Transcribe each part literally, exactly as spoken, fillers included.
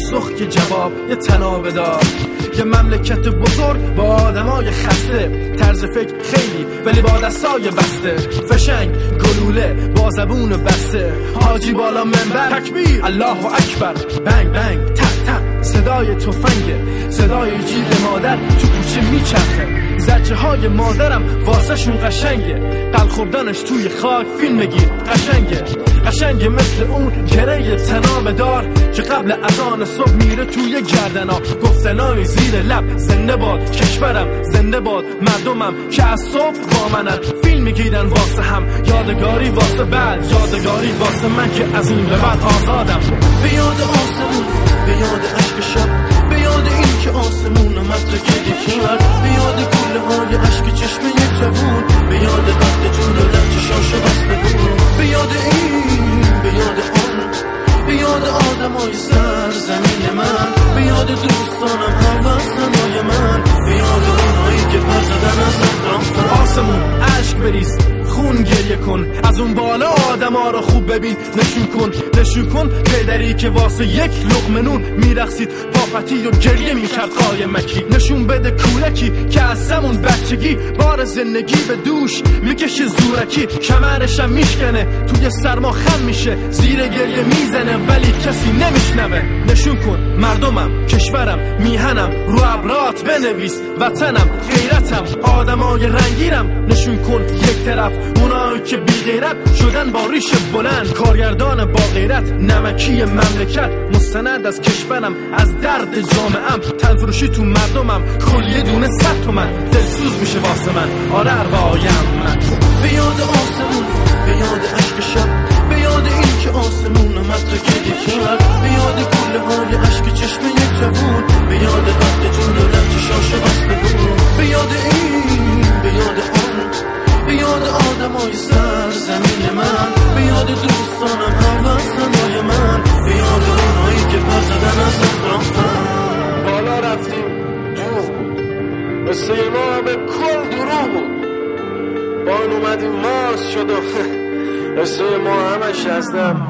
پاسخ که جواب یه تنابه دار. یه مملکت بزرگ با آدمای خسته، طرز فکر خیلی ولی با دستای بسته، فشنگ گلوله با زبون بسته، حاجی بالا منبر تکبیر الله اکبر، بنگ بنگ تق تق صدای تفنگه، صدای جیغ مادر تو کوچه میچرخه، زجه های مادرم واسه شون قشنگه، قلب خوردنش توی خاک فیلم گیر قشنگه، قشنگه مثل اون گره تنابه دار که قبل اذان صبح میره توی گردنا، گفتنای زیر لب زنده باد کشورم، زنده باد مردمم که از صبح با منن، فیلم میگیرن واسه هم، یادگاری واسه بعد، یادگاری واسه من که از این به بعد آزادم. به یاد آسمون، به یاد عشق شب، به یاد این که آسمون مترکه یکی مرد، به یاد گله های عشق چشم یک جوون، به یاد وقت جون و لنج شاش بسته بود، به یاد این، به یاد آن، به یاد آدمای سر زمین من، به یاد دوستانم هموطنای من، به یاد اونایی که پر زدن از اطرافم. آسمون عشق بریز خون گریه کن، از اون بالا آدما رو خوب ببین، نشون کن نشون کن پدری که واسه یک لقمه نون میرقصید پاپتی و گریه میکرد قایمکی، نشون بده کودکی که از سمون بچگی بار زندگی به دوش میکشه زورکی، کمرشم میشکنه توی سرما خم میشه، زیر گریه میزنه ولی کسی نمیشنوه، نشون کن مردمم کشورم میهنم، رو ابرات بنویس وطنم غیرتم آدمای رنگیرم، نشون کن یک طرف اونایی که بی غیرت شدن با ریش بلند، کارگردان با غیرت نمکی مملکت، مستند از کشورم از درد جامعم، تنفروشی تو مردمم کلیه دونه صد تومن، دلسوز میشه واسه من آره اروایم من. به یاد آسمون، به یاد عشق شب، به یاد این که آسمون مترکه یکی مرد، به یاد گله های عشق چشم یک جوون، به یاد وقت جون و لنج شاش بسته بود، به یاد این، به یاد آن، به یاد آدمای سر زمین من، به یاد دوستانم هموطنای من، به یاد اونایی که پر زدن از اطرافم. بالا رفتیم دروغ بود، قصه ما همه کل دروغ بود، بان اومدیم ماست شد و قصه ما همش از دم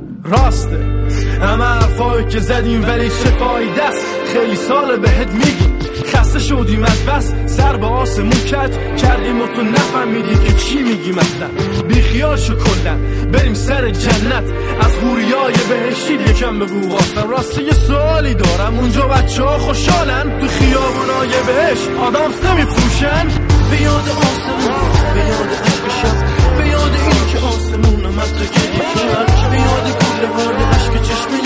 راسته، همه حرفایی که زدیم ولی چه فایده است، خیلی سال بهت میگیم خسته شدیم از بس، سر به آسمون کج کردیم و تو نفهمیدی که چی میگیم اصلا، بیخیال شو کلن بریم سر جنت، از حوریای بهشتی یکم بگو واسه، راسته یه سوالی دارم، اونجا بچه ها خوشحالن تو خیابونای بهشت آدامس نمیفروشن؟ به یاد آسمون، به یاد عشق شب، به یاد این که آسمون مترکه یکی مرد، به یاد گله های عشق چشم